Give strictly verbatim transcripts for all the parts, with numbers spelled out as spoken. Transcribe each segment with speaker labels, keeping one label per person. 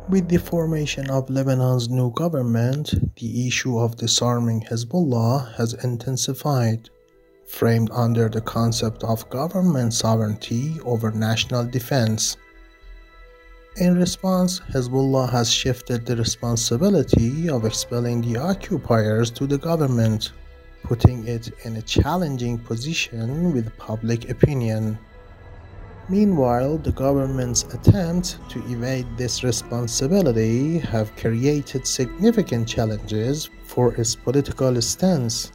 Speaker 1: With the formation of Lebanon's new government, the issue of disarming Hezbollah has intensified, framed under the concept of government sovereignty over national defense. In response, Hezbollah has shifted the responsibility of expelling the occupiers to the government, putting it in a challenging position with public opinion. Meanwhile, the government's attempts to evade this responsibility have created significant challenges for its political stance.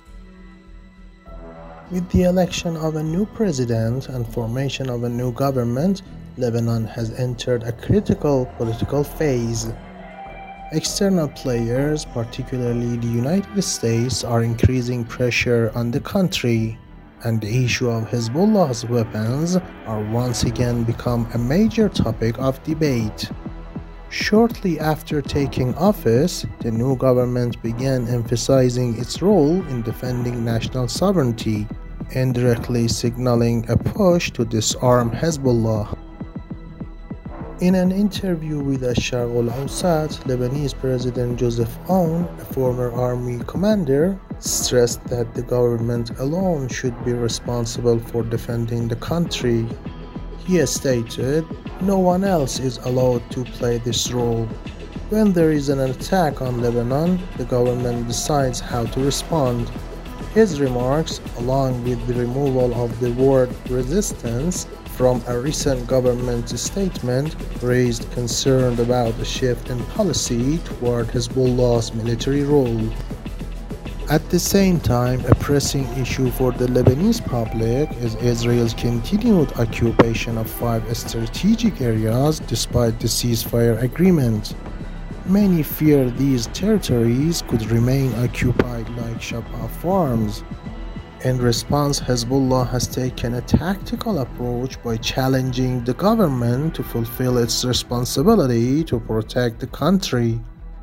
Speaker 1: With the election of a new president and formation of a new government, Lebanon has entered a critical political phase. External players, particularly the United States, are increasing pressure on the country, and the issue of Hezbollah's weapons are once again become a major topic of debate. Shortly after taking office, the new government began emphasizing its role in defending national sovereignty, indirectly signaling a push to disarm Hezbollah. In an interview with Al-Sharq al-Awsat, Lebanese President Joseph Aoun, a former army commander, stressed that the government alone should be responsible for defending the country. He stated, "No one else is allowed to play this role. When there is an attack on Lebanon, the government decides how to respond." His remarks, along with the removal of the word resistance from a recent government statement, raised concern about a shift in policy toward Hezbollah's military role. At the same time, a pressing issue for the Lebanese public is Israel's continued occupation of five strategic areas despite the ceasefire agreement. Many fear these territories could remain occupied like Shabha farms. In response, Hezbollah has taken a tactical approach by challenging the government to fulfill its responsibility to protect the country.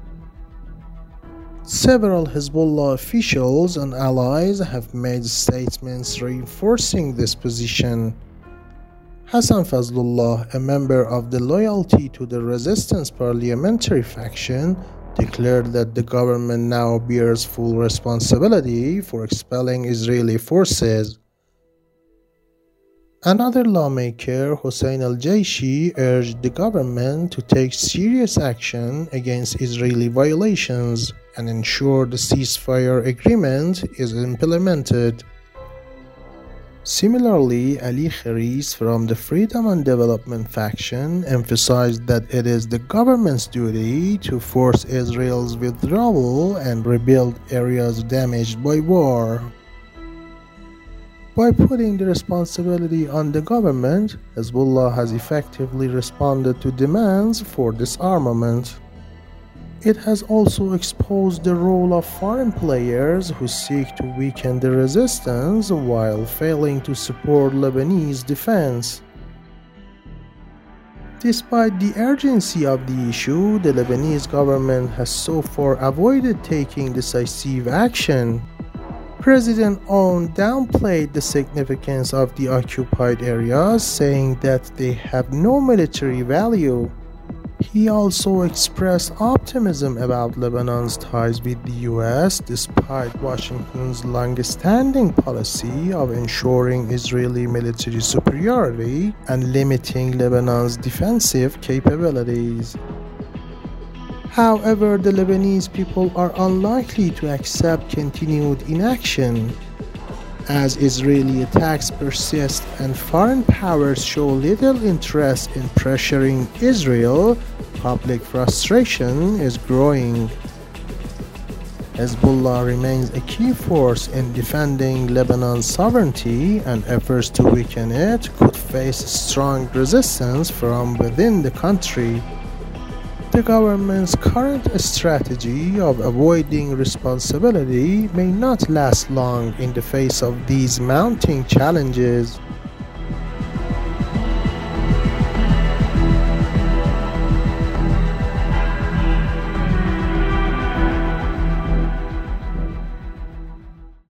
Speaker 1: Several Hezbollah officials and allies have made statements reinforcing this position. Hassan Fazlullah, a member of the Loyalty to the Resistance parliamentary faction, declared that the government now bears full responsibility for expelling Israeli forces. Another lawmaker, Hossein al-Jaishi, urged the government to take serious action against Israeli violations and ensure the ceasefire agreement is implemented. Similarly, Ali Kharis from the Freedom and Development faction emphasized that it is the government's duty to force Israel's withdrawal and rebuild areas damaged by war. By putting the responsibility on the government, Hezbollah has effectively responded to demands for disarmament. It has also exposed the role of foreign players who seek to weaken the resistance while failing to support Lebanese defense. Despite the urgency of the issue, the Lebanese government has so far avoided taking decisive action. President Aoun downplayed the significance of the occupied areas, saying that they have no military value. He also expressed optimism about Lebanon's ties with the U S despite Washington's long-standing policy of ensuring Israeli military superiority and limiting Lebanon's defensive capabilities. However, the Lebanese people are unlikely to accept continued inaction. As Israeli attacks persist and foreign powers show little interest in pressuring Israel, public frustration is growing. Hezbollah remains a key force in defending Lebanon's sovereignty, and efforts to weaken it could face strong resistance from within the country. The government's current strategy of avoiding responsibility may not last long in the face of these mounting challenges.